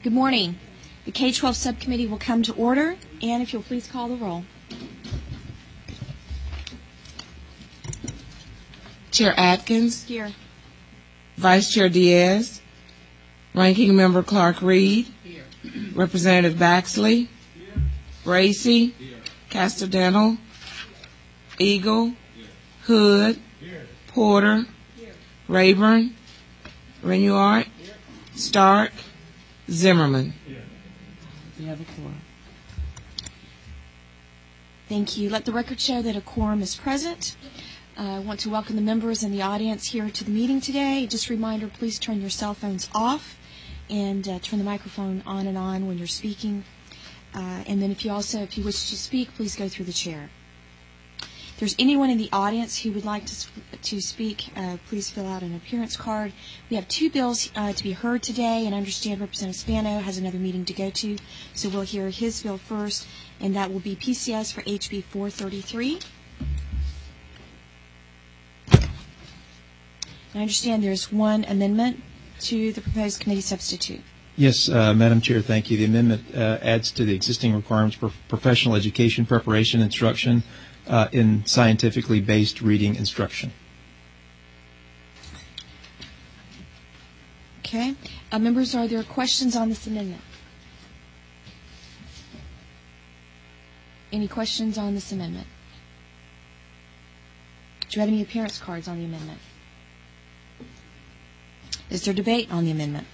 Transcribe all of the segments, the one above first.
Good morning. The K-12 subcommittee will come to order, and if you'll please call the roll. Chair Atkins. Here. Vice Chair Diaz. Ranking Member Clark-Reed. Here. Representative Baxley. Here. Bracy. Here. Castellano. Eagle. Here. Hood. Here. Porter. Here. Rayburn. Renuart. Here. Stark. Zimmerman. Here. We have a quorum. Thank you. Let the record show that a quorum is present. I want to welcome the members in the audience here to the meeting today. Just a reminder, please turn your cell phones off and turn the microphone on and on when you're speaking. And then if you wish to speak, please go through the chair. If there's anyone in the audience who would like to speak, please fill out an appearance card. We have two bills to be heard today, and I understand Representative Spano has another meeting to go to, so we'll hear his bill first, and that will be PCS for HB 433. I understand there's one amendment to the proposed committee substitute. Yes, Madam Chair, thank you. The amendment adds to the existing requirements for professional education preparation instruction in scientifically based reading instruction. Okay. Members, are there questions on this amendment? Any questions on this amendment? Do you have any appearance cards on the amendment? Is there debate on the amendment?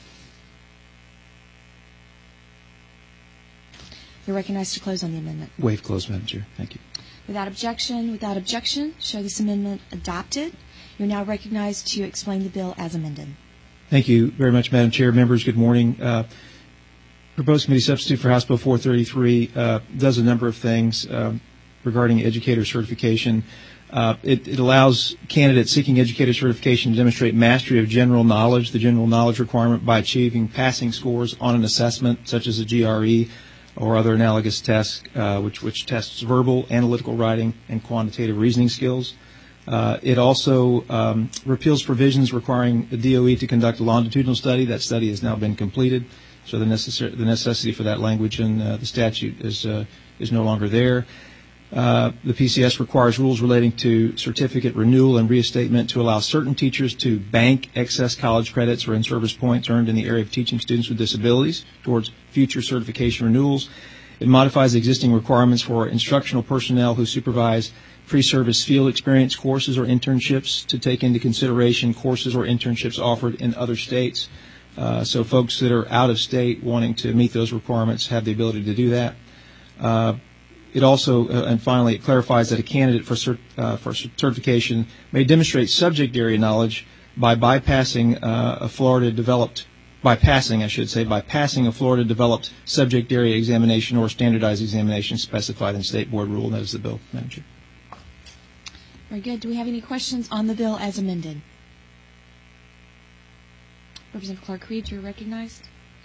You're recognized to close on the amendment. Waive close, Madam Chair. Thank you. Without objection, show this amendment adopted. You're now recognized to explain the bill as amended. Thank you very much, Madam Chair. Members, good morning. Proposed committee substitute for House Bill 433 does a number of things regarding educator certification. It allows candidates seeking educator certification to demonstrate mastery of general knowledge, the general knowledge requirement, by achieving passing scores on an assessment such as a GRE or other analogous tests, which tests verbal, analytical writing, and quantitative reasoning skills. It also repeals provisions requiring the DOE to conduct a longitudinal study. That study has now been completed, so the necessity for that language in the statute is no longer there. The PCS requires rules relating to certificate renewal and reinstatement to allow certain teachers to bank excess college credits or in-service points earned in the area of teaching students with disabilities towards future certification renewals. It modifies existing requirements for instructional personnel who supervise pre-service field experience courses or internships to take into consideration courses or internships offered in other states. So folks that are out of state wanting to meet those requirements have the ability to do that. It also, and finally, it clarifies that a candidate for certification may demonstrate subject area knowledge by passing a Florida-developed subject area examination or standardized examination specified in state board rule. And that is the bill, Madam Chair. Very good. Do we have any questions on the bill as amended? Representative Clark-Reed, you're recognized.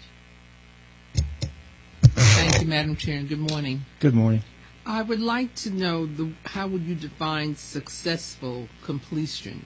Thank you, Madam Chair, and good morning. Good morning. I would like to know how would you define successful completing,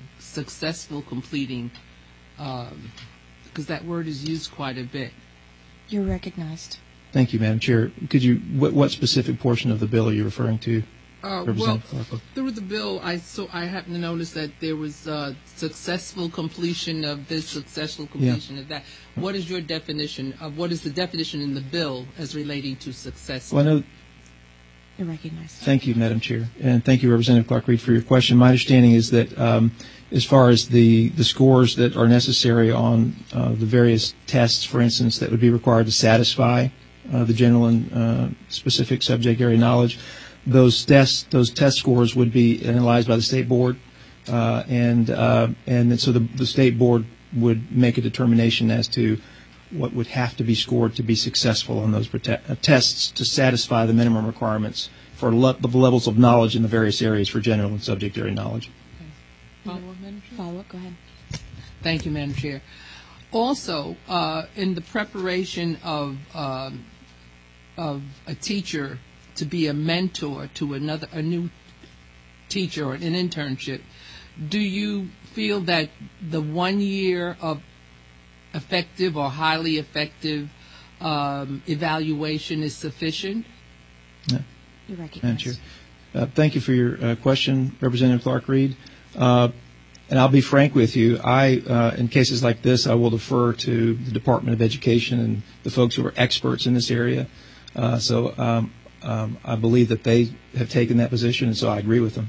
because that word is used quite a bit. You're recognized. Thank you, Madam Chair. Could you, what specific portion of the bill are you referring to? Well, through the bill, I happen to notice that there was successful completion of this, successful completion of that. What is your definition of what is the definition in the bill as relating to successful? Well, I know. You're recognized. Thank you, Madam Chair, and thank you, Representative Clark-Reed, for your question. My understanding is that as far as the scores that are necessary on the various tests, for instance, that would be required to satisfy the general and specific subject area knowledge, those test scores would be analyzed by the state board, and so the state board would make a determination as to what would have to be scored to be successful on those tests to satisfy the minimum requirements for the levels of knowledge in the various areas for general and subject area knowledge. Follow-up, go ahead. Thank you, Madam Chair. Also, in the preparation of a teacher to be a mentor to a new teacher or an internship, do you feel that the 1 year of effective or highly effective evaluation is sufficient? No. You're Madam recognized. Chair. Thank you for your question, Representative Clark Reed. And I'll be frank with you. In cases like this, I will defer to the Department of Education and the folks who are experts in this area. So I believe that they have taken that position, and so I agree with them.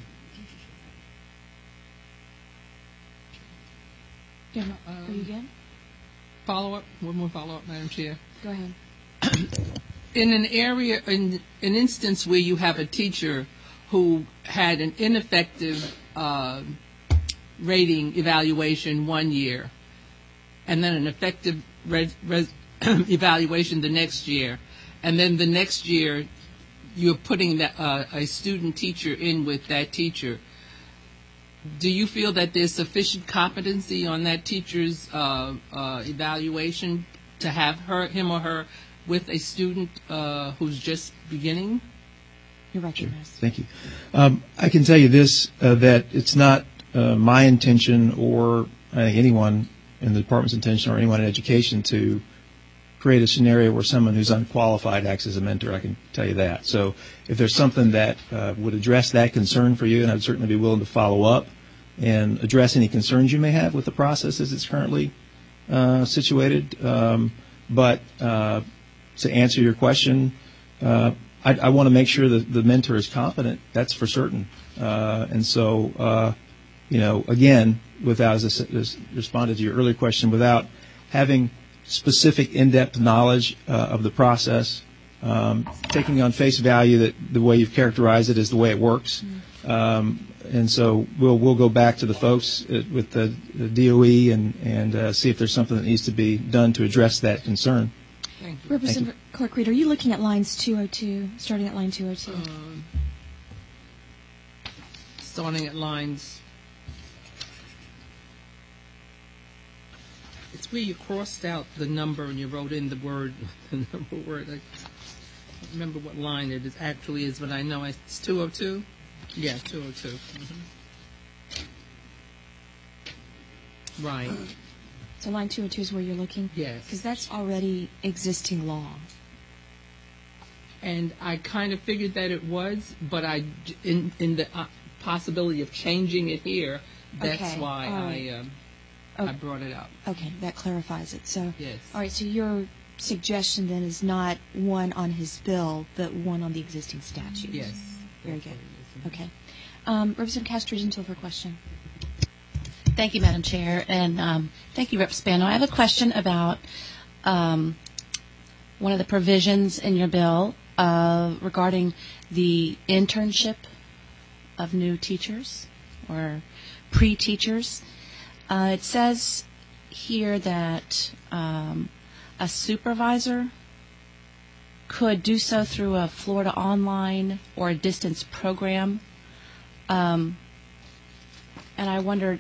Yeah, are you good? Follow-up? One more follow-up, Madam Chair. Go ahead. In an instance where you have a teacher who had an ineffective rating evaluation 1 year, and then an effective evaluation the next year, and then the next year you're putting a student teacher in with that teacher, do you feel that there's sufficient competency on that teacher's evaluation to have him or her with a student who's just beginning? You're recognized. Thank you. I can tell you this, that it's not my intention, or I think anyone in the department's intention, or anyone in education, to create a scenario where someone who's unqualified acts as a mentor. I can tell you that. So if there's something that would address that concern for you, and I'd certainly be willing to follow up and address any concerns you may have with the process as it's currently situated. But to answer your question, I want to make sure that the mentor is competent. That's for certain. And so, again, without, as I responded to your earlier question, without having specific in-depth knowledge of the process, taking on face value that the way you've characterized it is the way it works. And so we'll go back to the folks with the DOE and see if there's something that needs to be done to address that concern. Thank you. Representative Clark Reed, are you looking at lines 202, starting at line 202? Starting at lines. It's where you crossed out the number and you wrote in the word. The number word. I don't remember what line it actually is, but I know it's 202. Yeah, 202. Right. So line 202 is where you're looking? Yes. Because that's already existing law. And I kind of figured that it was, but in the possibility of changing it here, that's Okay, why all right. I brought it up. Okay, that clarifies it. So, Yes. all right, so your suggestion then is not one on his bill, but one on the existing statute? Yes. Very good. Okay. Representative Castro-Gentile for a question. Thank you, Madam Chair, and thank you, Rep. Spano. I have a question about one of the provisions in your bill regarding the internship of new teachers or pre-teachers. It says here that a supervisor could do so through a Florida online or a distance program. And I wondered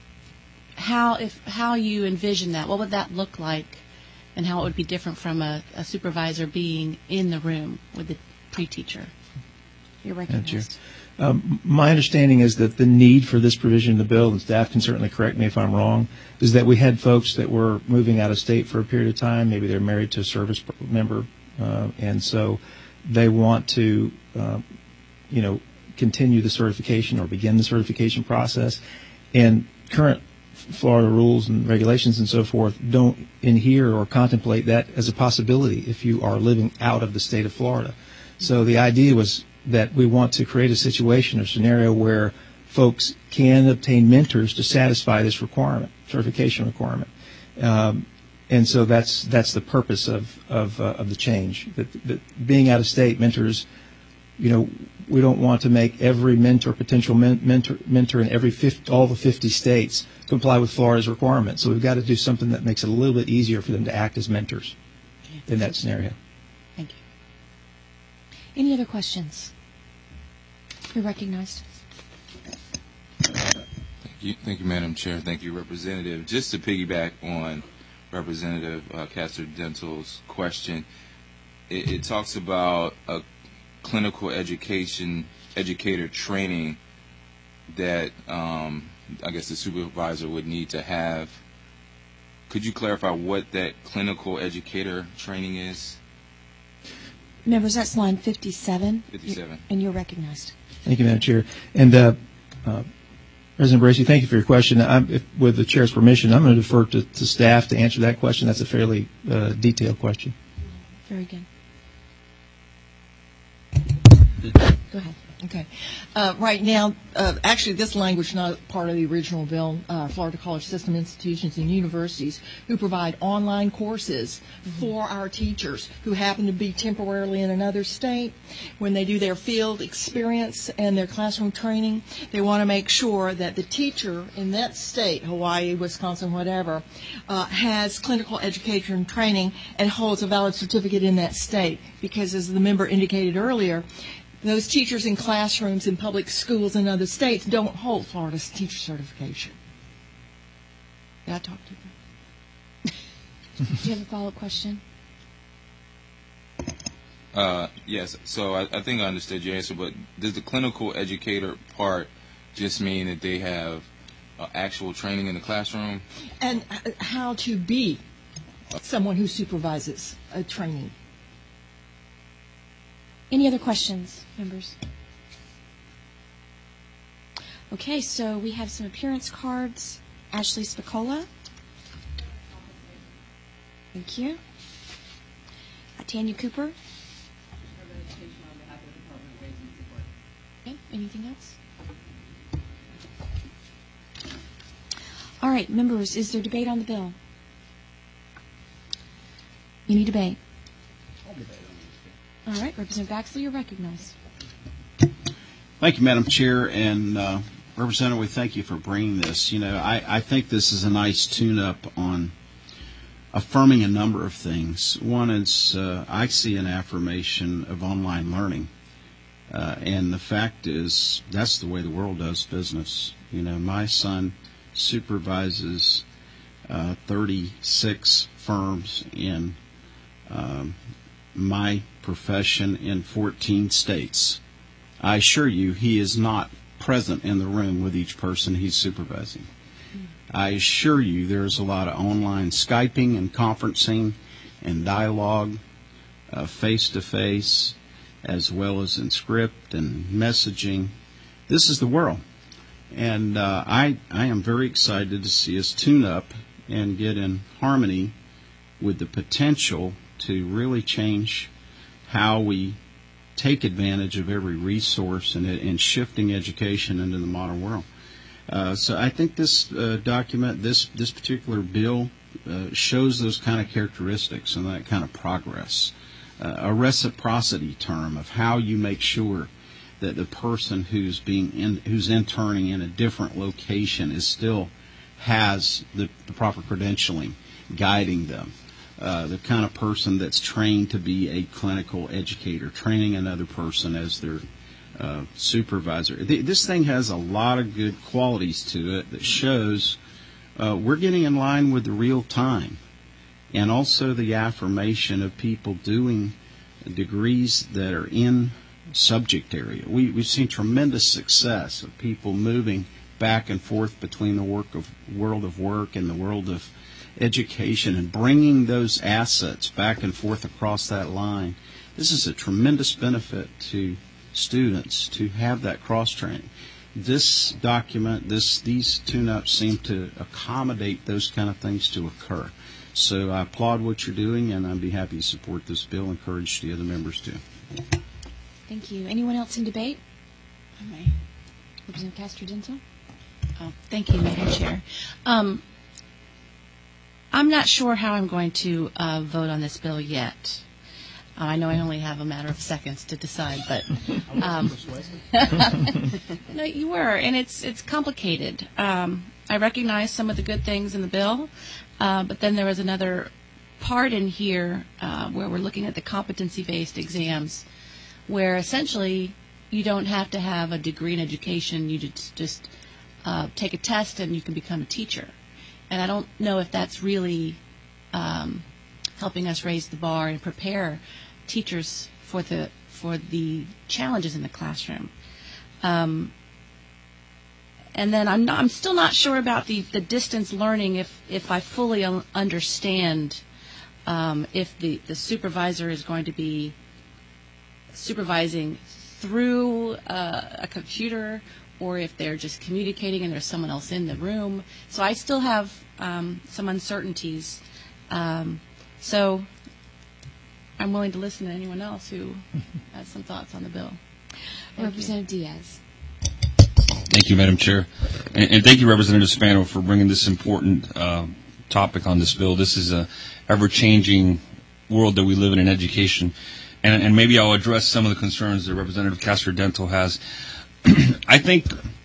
how you envision that. What would that look like, and how it would be different from a supervisor being in the room with the pre-teacher? You're recognized. My understanding is that the need for this provision in the bill, and staff can certainly correct me if I'm wrong, is that we had folks that were moving out of state for a period of time. Maybe they're married to a service member, and so they want to, continue the certification or begin the certification process. And current Florida rules and regulations and so forth don't adhere or contemplate that as a possibility if you are living out of the state of Florida. So the idea was that we want to create a situation or scenario where folks can obtain mentors to satisfy this requirement, certification requirement. And so that's the purpose of the change. That being out of state, mentors, we don't want to make every potential mentor in all the 50 states comply with Florida's requirements. So we've got to do something that makes it a little bit easier for them to act as mentors in that scenario. Thank you. Any other questions? You're recognized. Thank you, Madam Chair. Thank you, Representative. Just to piggyback on Representative Castro-Gentile's question, it talks about a clinical educator training that I guess the supervisor would need to have Could you clarify what that clinical educator training is? Members, that's line 57. 57. And you're recognized. Thank you, Madam Chair. And President Bracey, thank you for your question. With the Chair's permission, I'm going to defer to staff to answer that question. That's a fairly detailed question. Very good. Go ahead. Okay. Right now, actually, this language is not part of the original bill. Florida College System institutions and universities who provide online courses for our teachers who happen to be temporarily in another state. When they do their field experience and their classroom training, they want to make sure that the teacher in that state, Hawaii, Wisconsin, whatever, has clinical education training and holds a valid certificate in that state. Because as the member indicated earlier, those teachers in classrooms in public schools in other states don't hold Florida's teacher certification. Did I talk to you? Do you have a follow-up question? Yes. So I think I understood your answer, but does the clinical educator part just mean that they have actual training in the classroom? And how to be someone who supervises a training. Any other questions, members? Okay, so we have some appearance cards. Ashley Spicola. Thank you. Tanya Cooper. Okay, anything else? All right, members, is there debate on the bill? Any debate? All right, Representative Baxley, you're recognized. Thank you, Madam Chair, and Representative, we thank you for bringing this. You know, I think this is a nice tune-up on affirming a number of things. One is I see an affirmation of online learning, and the fact is that's the way the world does business. You know, my son supervises 36 firms in my profession in 14 states. I assure you he is not present in the room with each person he's supervising. I assure you there's a lot of online Skyping and conferencing and dialogue face-to-face as well as in script and messaging. This is the world. And I am very excited to see us tune up and get in harmony with the potential to really change how we take advantage of every resource and shifting education into the modern world. So I think this document, this particular bill, shows those kind of characteristics and that kind of progress. A reciprocity term of how you make sure that the person who's interning in a different location is still has the proper credentialing guiding them. The kind of person that's trained to be a clinical educator, training another person as their supervisor. This thing has a lot of good qualities to it that shows we're getting in line with the real time, and also the affirmation of people doing degrees that are in subject area. We've seen tremendous success of people moving back and forth between the world of work and the world of education and bringing those assets back and forth across that line. This is a tremendous benefit to students to have that cross-training. This document, these tune-ups seem to accommodate those kind of things to occur. So I applaud what you're doing, and I'd be happy to support this bill. Encourage the other members to. Thank you. Anyone else in debate? I may. Representative Castro-Denzel. Thank you, Madam Chair. I'm not sure how I'm going to vote on this bill yet. I know I only have a matter of seconds to decide, but no, you were, and it's complicated. I recognize some of the good things in the bill, but then there was another part in here where we're looking at the competency-based exams, where essentially you don't have to have a degree in education. You just take a test and you can become a teacher. And I don't know if that's really helping us raise the bar and prepare teachers for the challenges in the classroom. And then I'm still not sure about the distance learning if I fully understand if the supervisor is going to be supervising through a computer or if they're just communicating and there's someone else in the room. So I still have some uncertainties. So I'm willing to listen to anyone else who has some thoughts on the bill. Representative Diaz. Thank you, Madam Chair. And thank you, Representative Spano, for bringing this important topic on this bill. This is a ever-changing world that we live in education. And maybe I'll address some of the concerns that Representative Castro-Dental has. I think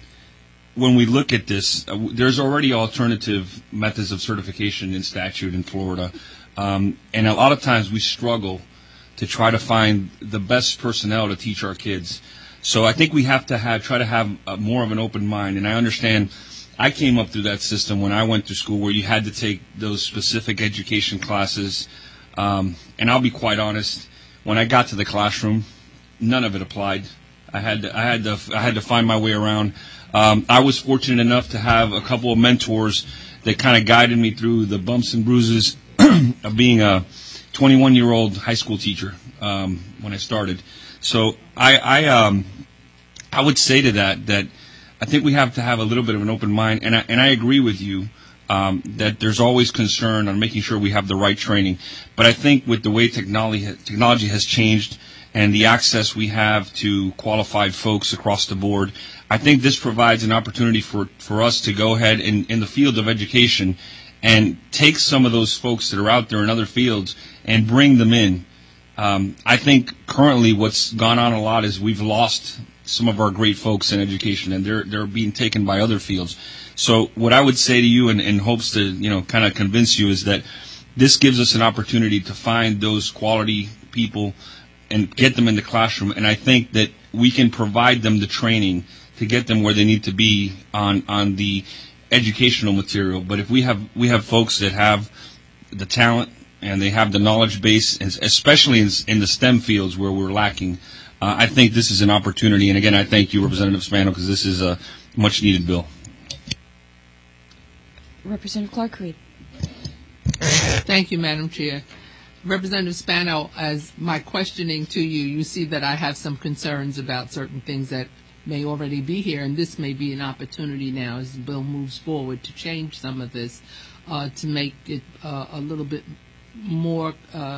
when we look at this, there's already alternative methods of certification in statute in Florida. And a lot of times we struggle to try to find the best personnel to teach our kids. So I think we have to try to have more of an open mind. And I understand I came up through that system when I went to school where you had to take those specific education classes. And I'll be quite honest, when I got to the classroom, none of it applied. I had to find my way around. I was fortunate enough to have a couple of mentors that kind of guided me through the bumps and bruises of being a 21-year-old high school teacher when I started. So I would say to that I think we have to have a little bit of an open mind, and I agree with you that there's always concern on making sure we have the right training. But I think with the way technology has changed and the access we have to qualified folks across the board, I think this provides an opportunity for us to go ahead in the field of education and take some of those folks that are out there in other fields and bring them in. I think currently what's gone on a lot is we've lost some of our great folks in education, and they're being taken by other fields. So what I would say to you in hopes to kind of convince you is that this gives us an opportunity to find those quality people and get them in the classroom. And I think that we can provide them the training to get them where they need to be on the educational material. But if we have folks that have the talent and they have the knowledge base, especially in the STEM fields where we're lacking, I think this is an opportunity. And again, I thank you, Representative Spano, because this is a much-needed bill. Representative Clark-Reed. Thank you, Madam Chair. Representative Spano, as my questioning to you, you see that I have some concerns about certain things that may already be here, and this may be an opportunity now as the bill moves forward to change some of this, to make it a little bit more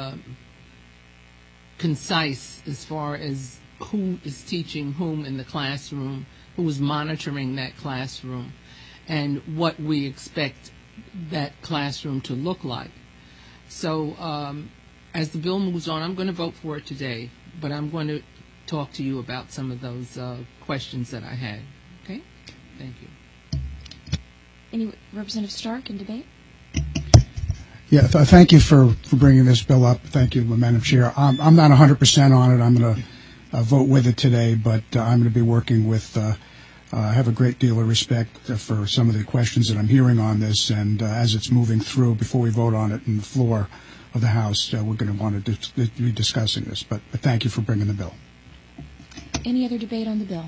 concise as far as who is teaching whom in the classroom, who is monitoring that classroom, and what we expect that classroom to look like. So as the bill moves on, I'm going to vote for it today, but I'm going to talk to you about some of those questions that I had. Okay? Thank you. Any Representative Stark in debate? Yeah, thank you for bringing this bill up. Thank you, Madam Chair. I'm not 100% on it. I'm going to vote with it today, but I'm going to be working with I have a great deal of respect for some of the questions that I'm hearing on this, and as it's moving through, before we vote on it in the floor of the House, we're going to want to be discussing this. But thank you for bringing the bill. Any other debate on the bill?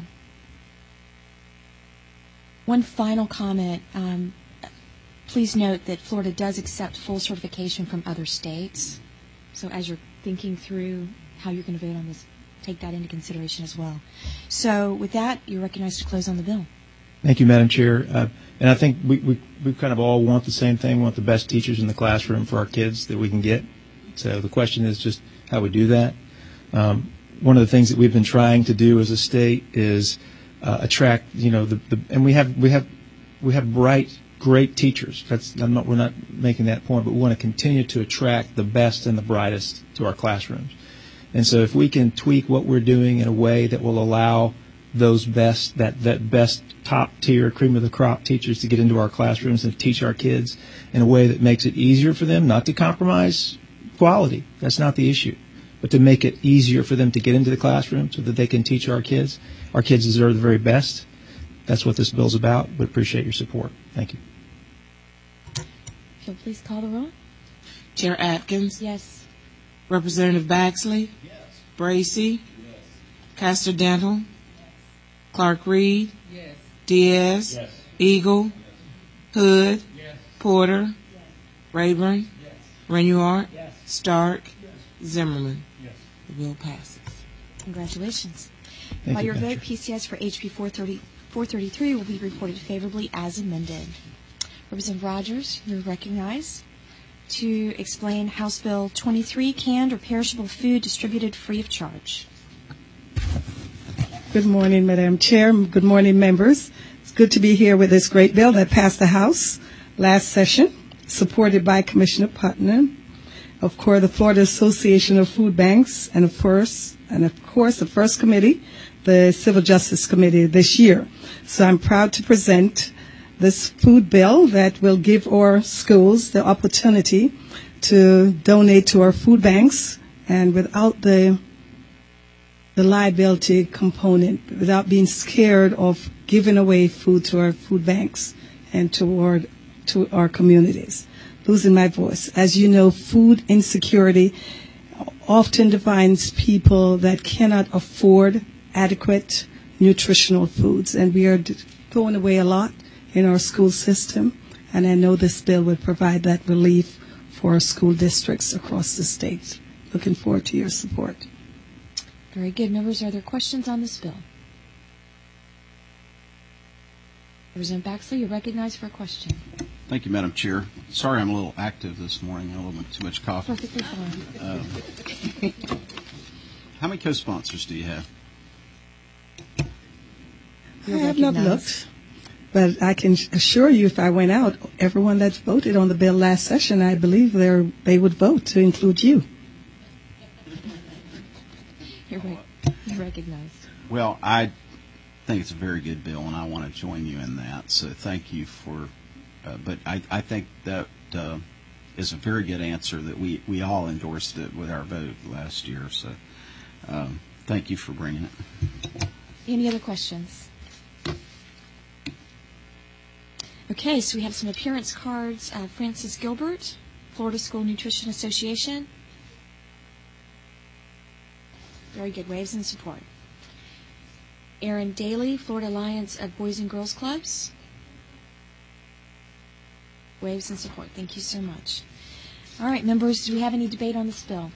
One final comment. Please note that Florida does accept full certification from other states. So as you're thinking through how you're going to vote on this, take that into consideration as well. So with that, you're recognized to close on the bill. Thank you, Madam Chair. And I think we kind of all want the same thing. We want the best teachers in the classroom for our kids that we can get. So the question is just how we do that. One of the things that we've been trying to do as a state is attract, and we have bright, great teachers. We're not making that point, but we want to continue to attract the best and the brightest to our classrooms. And so if we can tweak what we're doing in a way that will allow those best, that best top tier, cream of the crop teachers to get into our classrooms and teach our kids in a way that makes it easier for them, not to compromise quality. That's not the issue. But to make it easier for them to get into the classroom so that they can teach our kids. Our kids deserve the very best. That's what this bill's about. We appreciate your support. Thank you. If you'll please call the roll. Chair Atkins? Yes. Representative Baxley? Yes. Bracey? Yes. Castro-Dental? Clark-Reed? Yes. Diaz? Yes. Eagle, Hood, Porter, Rayburn, Renuart, Stark, Zimmerman. The bill passes. Congratulations. Thank By you, your Madam vote, Chair. PCS for HB 433 will be reported favorably as amended. Representative Rogers, you're recognized to explain House Bill 23, canned or perishable food distributed free of charge. Good morning, Madam Chair. Good morning, members. It's good to be here with this great bill that passed the House last session, supported by Commissioner Putnam, of course, the Florida Association of Food Banks, and of course, the first committee, the Civil Justice Committee this year. So I'm proud to present this food bill that will give our schools the opportunity to donate to our food banks, and without the liability component, without being scared of giving away food to our food banks and to our communities. Losing my voice. As you know, food insecurity often defines people that cannot afford adequate nutritional foods, and we are throwing away a lot in our school system, and I know this bill would provide that relief for our school districts across the state. Looking forward to your support. Very good. Members, are there questions on this bill? Representative Baxley, you're recognized for a question. Thank you, Madam Chair. Sorry I'm a little active this morning. I had a little bit too much coffee. Perfectly fine. How many co-sponsors do you have? I have not looked, but I can assure you if I went out, everyone that voted on the bill last session, I believe they would vote to include you. You're recognized. Well, I think it's a very good bill, and I want to join you in that. So thank you for. But I think that is a very good answer. That we all endorsed it with our vote last year. So thank you for bringing it. Any other questions? Okay, so we have some appearance cards. Francis Gilbert, Florida School Nutrition Association. Very good. Waves in support. Aaron Daly, Florida Alliance of Boys and Girls Clubs. Waves in support. Thank you so much. All right, members, do we have any debate on this bill?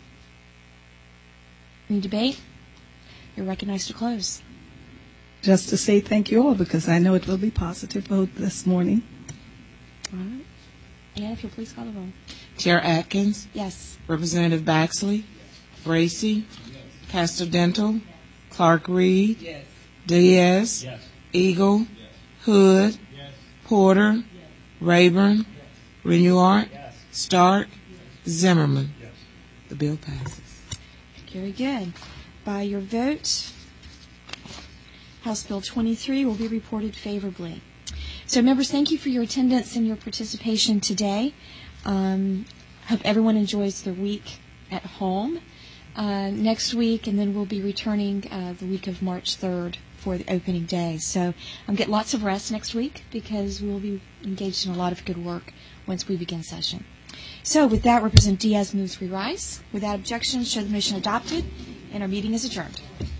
Any debate? You're recognized to close. Just to say thank you all, because I know it will be positive vote this morning. All right. And if you'll please call the roll. Chair Atkins, Yes. Representative Baxley, Bracy, Pastor Dental, Clark Reed, Diaz, Eagle, Hood, Porter, Rayburn, Renuart, Stark, Zimmerman. The bill passes. Very good. By your vote, House Bill 23 will be reported favorably. So, members, thank you for your attendance and your participation today. Hope everyone enjoys their week at home next week, and then we'll be returning the week of March 3rd for the opening day. So get lots of rest next week, because we'll be engaged in a lot of good work once we begin session. So with that, Representative Diaz moves we rise. Without objection, show the motion adopted, and our meeting is adjourned.